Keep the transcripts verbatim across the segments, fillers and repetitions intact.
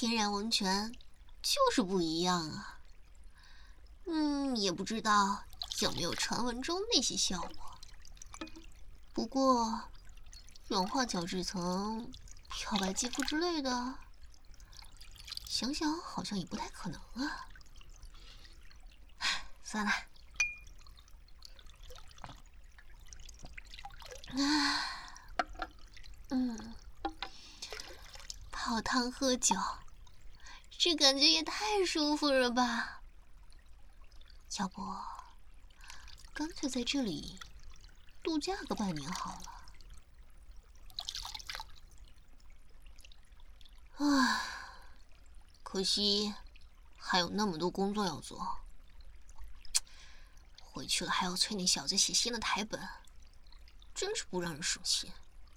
天然温泉就是不一样啊。嗯，也不知道有没有传闻中那些效果。不过，软化角质层、漂白肌肤之类的，想想好像也不太可能啊。算了。啊，嗯，泡汤喝酒，这感觉也太舒服了吧！要不，干脆在这里度假个半年好了。唉，可惜还有那么多工作要做，回去了还要催那小子写新的台本，真是不让人省心。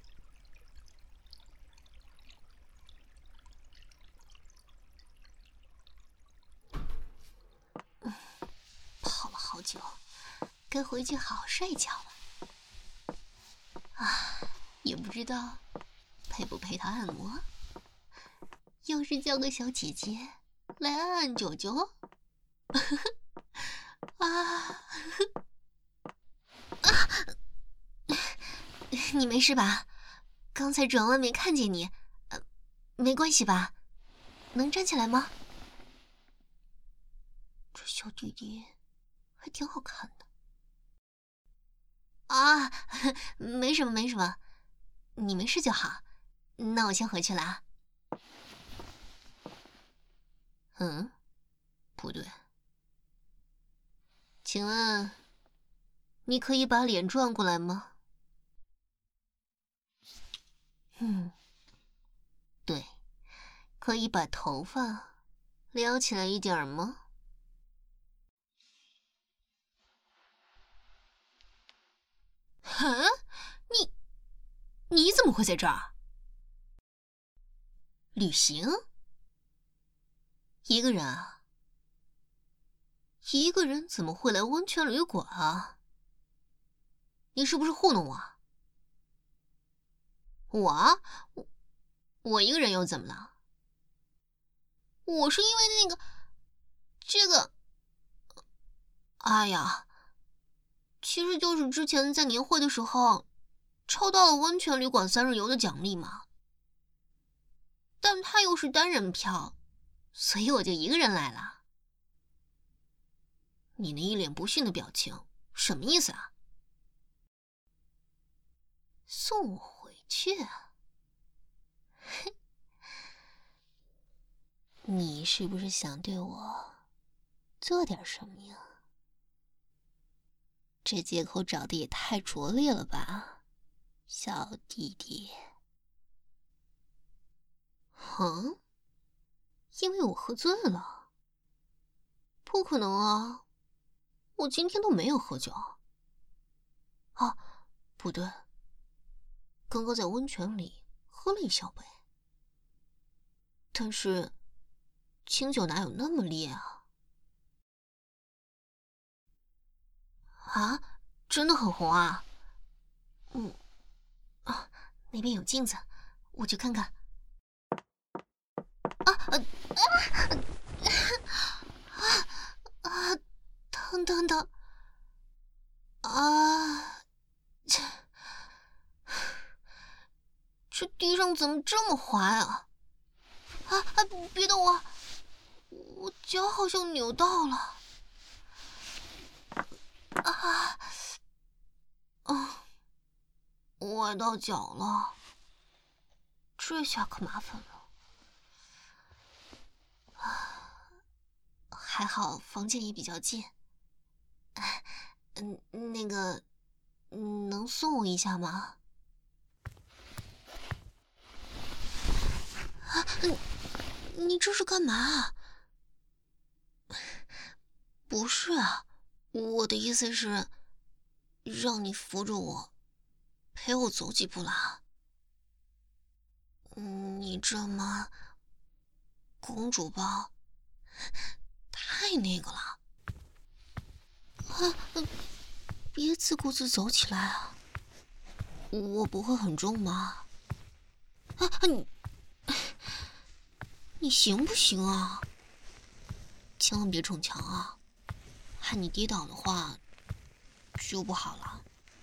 嗯，泡了好久，该回去好好睡一觉了。啊，也不知道配不配他按摩。要是叫个小姐姐来按按九九，啊！啊！你没事吧？刚才转弯没看见你，呃，没关系吧？能站起来吗？这小弟弟还挺好看的。啊，没什么没什么，你没事就好。那我先回去了啊。嗯，不对。请问，你可以把脸转过来吗？嗯，对，可以把头发撩起来一点吗？哈，你你怎么会在这儿？旅行？一个人啊？一个人怎么会来温泉旅馆啊？你是不是糊弄我？我？我我一个人又怎么了？我是因为那个这个，哎呀，其实就是之前在年会的时候抽到了温泉旅馆三日游的奖励嘛。但他又是单人票，所以我就一个人来了。你那一脸不逊的表情，什么意思啊？送我回去啊？你是不是想对我做点什么呀？这借口找的也太拙劣了吧，小弟弟。哼，因为我喝醉了？不可能啊，我今天都没有喝酒。啊，不对，刚刚在温泉里喝了一小杯。但是清酒哪有那么烈啊？啊，真的很红啊！嗯，啊，那边有镜子，我去看看。啊啊啊啊啊！疼疼疼！啊，这这地上怎么这么滑呀？啊啊！别动我，我脚好像扭到了。啊啊！崴到脚了，这下可麻烦了。啊，还好房间也比较近。嗯，那个，能送我一下吗？啊，你你这是干嘛？不是啊，我的意思是，让你扶着我，陪我走几步啦。你这么公主抱，太那个了。啊，别自顾自走起来啊！我不会很重吗？啊，你你行不行啊？千万别逞强啊，害你跌倒的话就不好了。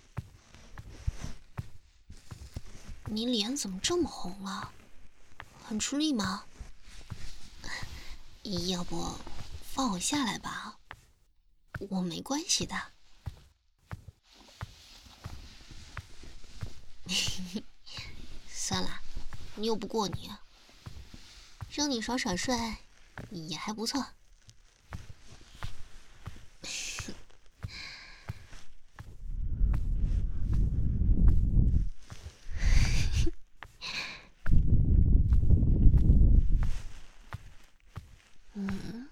你脸怎么这么红了？很吃力吗？要不放我下来吧，我没关系的。算了，你又不过你，让你耍耍帅也还不错。嗯，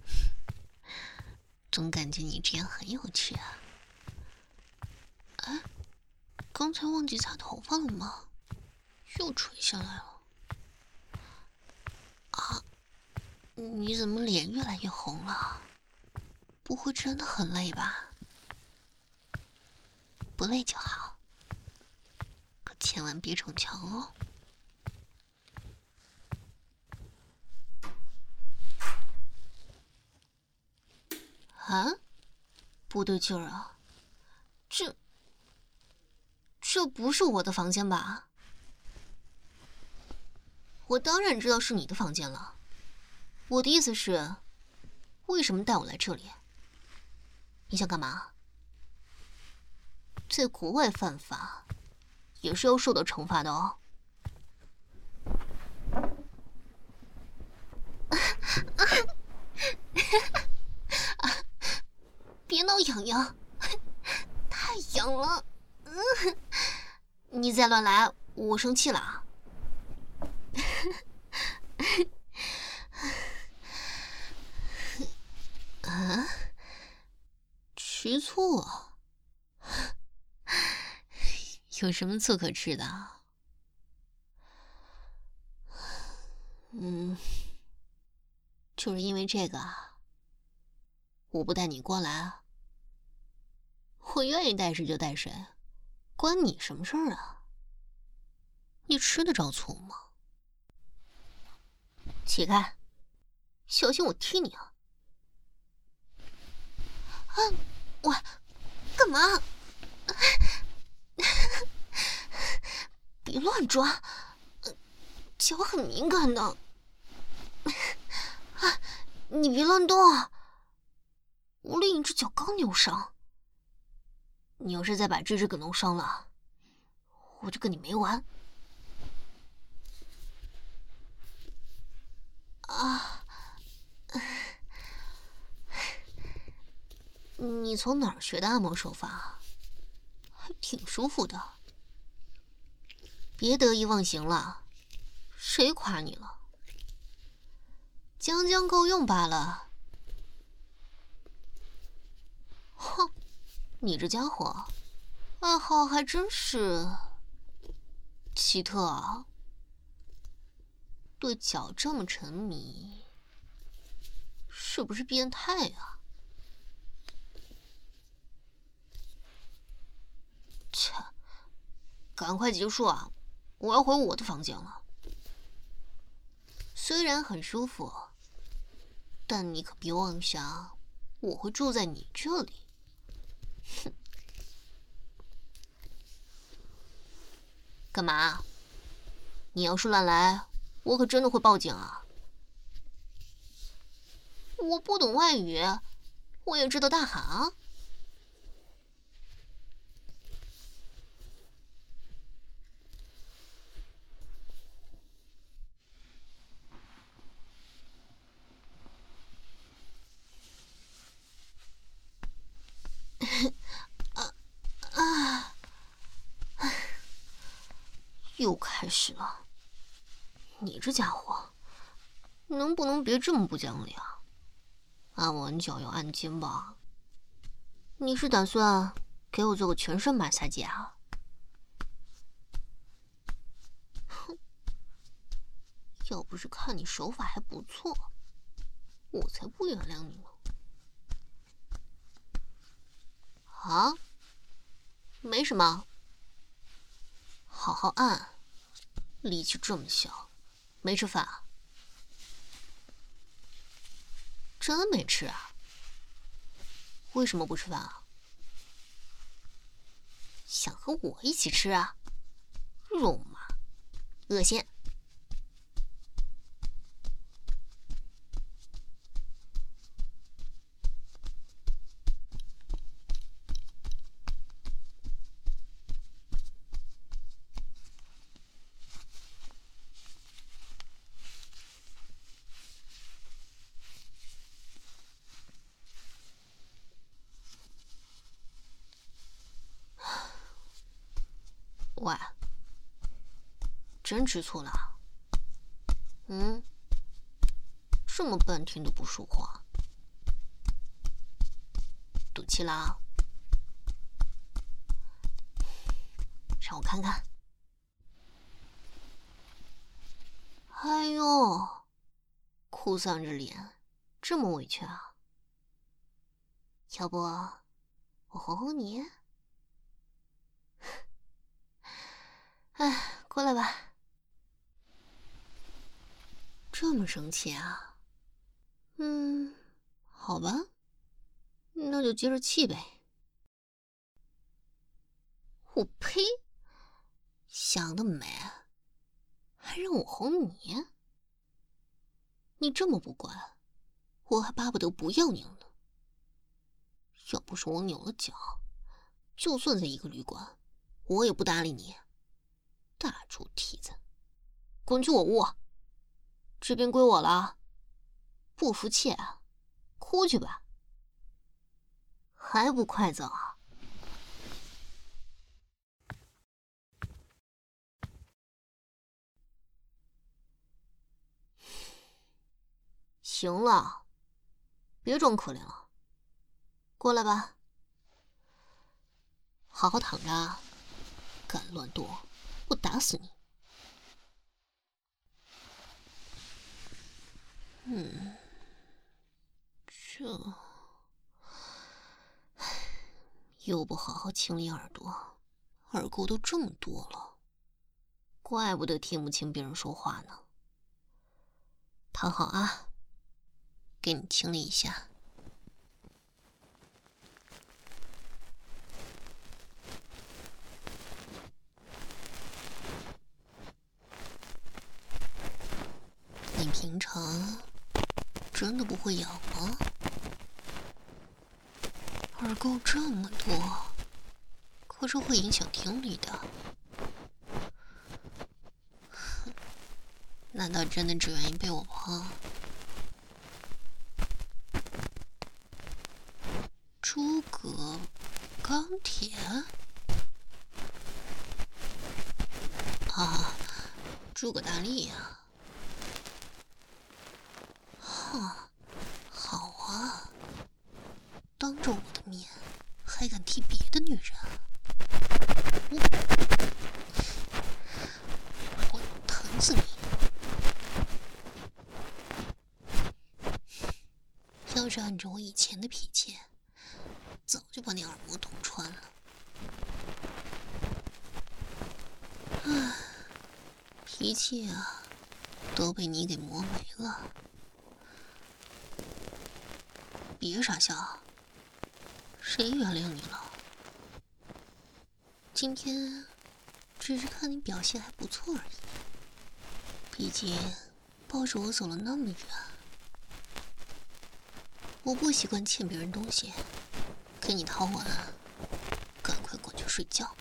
总感觉你这样很有趣啊。啊，刚才忘记擦头发了吗？又垂下来了。啊，你怎么脸越来越红了？不会真的很累吧？不累就好，可千万别逞强哦。啊，不对劲儿啊！这这不是我的房间吧？我当然知道是你的房间了。我的意思是，为什么带我来这里？你想干嘛？在国外犯法，也是要受到惩罚的哦。别挠痒痒，太痒了。嗯，你再乱来，我生气了。啊？吃醋？有什么醋可吃的？嗯，就是因为这个啊，我不带你过来啊。我愿意带谁就带谁，关你什么事儿啊？你吃得着醋吗？起开，小心我踢你啊！啊，我干嘛？别乱抓，脚很敏感的。啊，你别乱动啊！我另一只脚刚扭伤，你要是再把这只给弄伤了，我就跟你没完。啊，你从哪儿学的按摩手法？还挺舒服的。别得意忘形了，谁夸你了？将将够用罢了。哼，你这家伙，爱好还真是奇特啊！对脚这么沉迷，是不是变态啊？切，赶快结束啊！我要回我的房间了。虽然很舒服，但你可别妄想我会住在你这里。哼！干嘛？你要是乱来，我可真的会报警啊！我不懂外语，我也知道大喊啊！啊啊！又开始了，你这家伙，能不能别这么不讲理啊？按完脚要按肩吧？你是打算给我做个全身马杀鸡啊？哼！要不是看你手法还不错，我才不原谅你呢。啊？没什么，好好按。力气这么小，没吃饭啊？ 真没吃啊？为什么不吃饭啊？想和我一起吃啊？肉麻，恶心！喂，真吃醋了？嗯，这么半天都不说话，赌气啦？让我看看。哎呦，哭丧着脸，这么委屈啊？要不我哄哄你？哎，过来吧。这么生气啊？嗯，好吧，那就接着气呗。我呸！想得美，还让我哄你？你这么不乖，我还巴不得不要你了呢。要不是我扭了脚，就算在一个旅馆，我也不搭理你。大猪蹄子，滚去我屋！这边归我了。不服气啊？哭去吧。还不快走啊？行了，别装可怜了，过来吧。好好躺着，敢乱动，我打死你！嗯，这，又不好好清理耳朵，耳垢都这么多了，怪不得听不清别人说话呢。躺好啊，给你清理一下。你平常真的不会痒吗？耳垢这么多，可是会影响听力的。难道真的只愿意被我碰？诸葛钢铁啊，诸葛大力呀！哈，好啊，当着我的面还敢踢别的女人？我我疼死你！要是按照我以前的脾气，早就把你耳膜捅穿了。唉，脾气啊，都被你给磨没了。别傻笑，谁原谅你了？今天只是看你表现还不错而已。毕竟抱着我走了那么远，我不习惯欠别人东西，给你掏完，赶快滚去睡觉。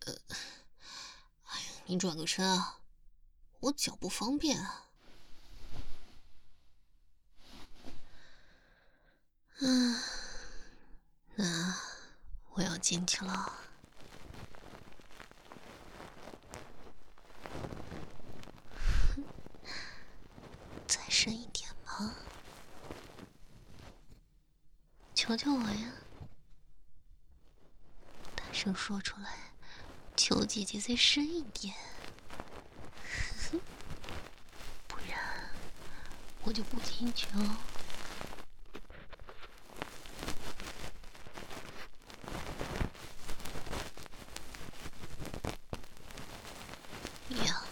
哎呀，你转个身啊，我脚不方便啊。嗯，那我要进去了。再深一点吗？求求我呀！大声说出来，求姐姐再深一点，不然我就不进去哦。呀，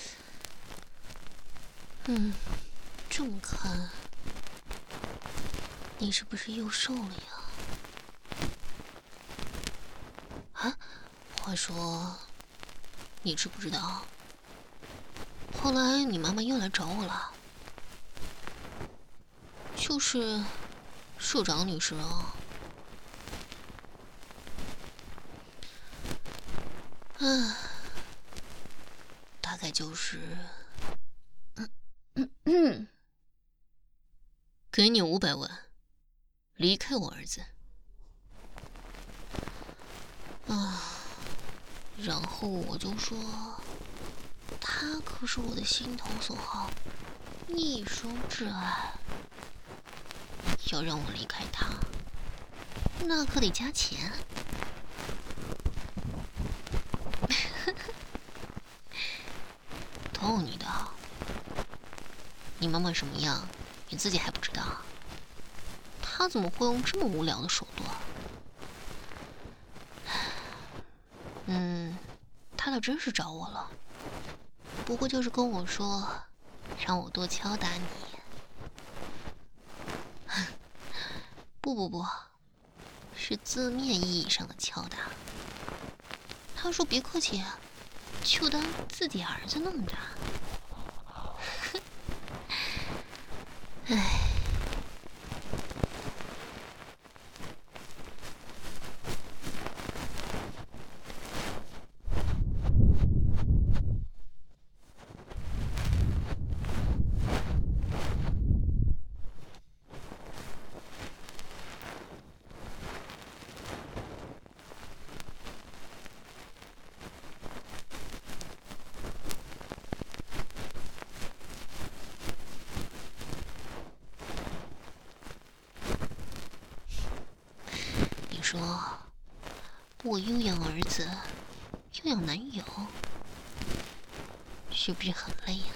嗯，这么看，你是不是又瘦了呀？啊，话说，你知不知道？后来你妈妈又来找我了，就是社长女士啊。唉，大概就是，嗯嗯嗯，给你五百万，离开我儿子。啊，然后我就说，他可是我的心头所好，一生挚爱，要让我离开他，那可得加钱。逗你的，你妈妈什么样，你自己还不知道？她怎么会用这么无聊的手段？嗯，她倒真是找我了，不过就是跟我说，让我多敲打你。不不不，是字面意义上的敲打。她说别客气，就当自己儿子弄着。唉。你说，我又养儿子，又养男友，是不是很累呀？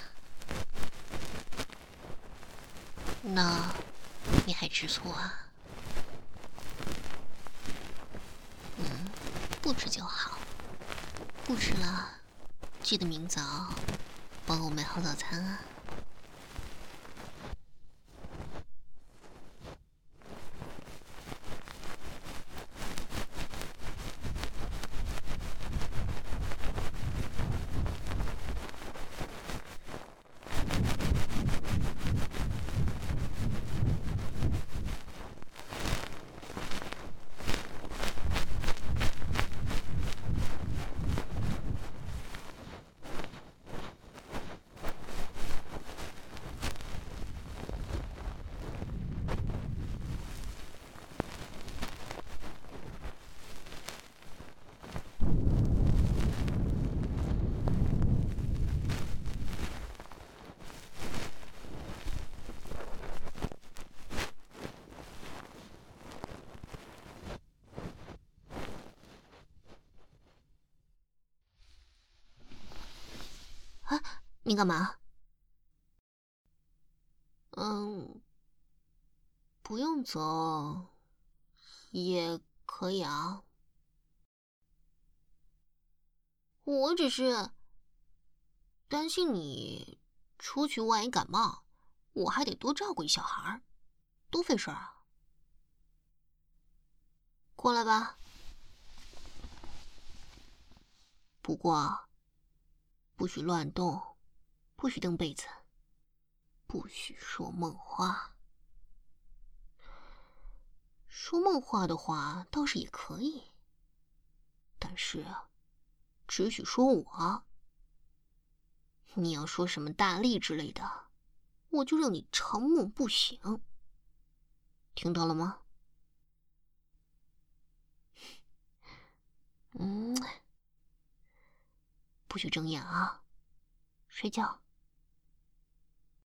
那你还吃醋啊？嗯，不吃就好，不吃了，记得明早帮我买好早餐啊。啊，你干嘛？嗯，不用走，也可以啊。我只是担心你出去万一感冒，我还得多照顾一小孩，多费事儿啊。过来吧。不过，不许乱动，不许蹬被子，不许说梦话。说梦话的话倒是也可以，但是只许说我。你要说什么大力之类的，我就让你长梦不醒。听到了吗？嗯，不许睁眼啊，睡觉。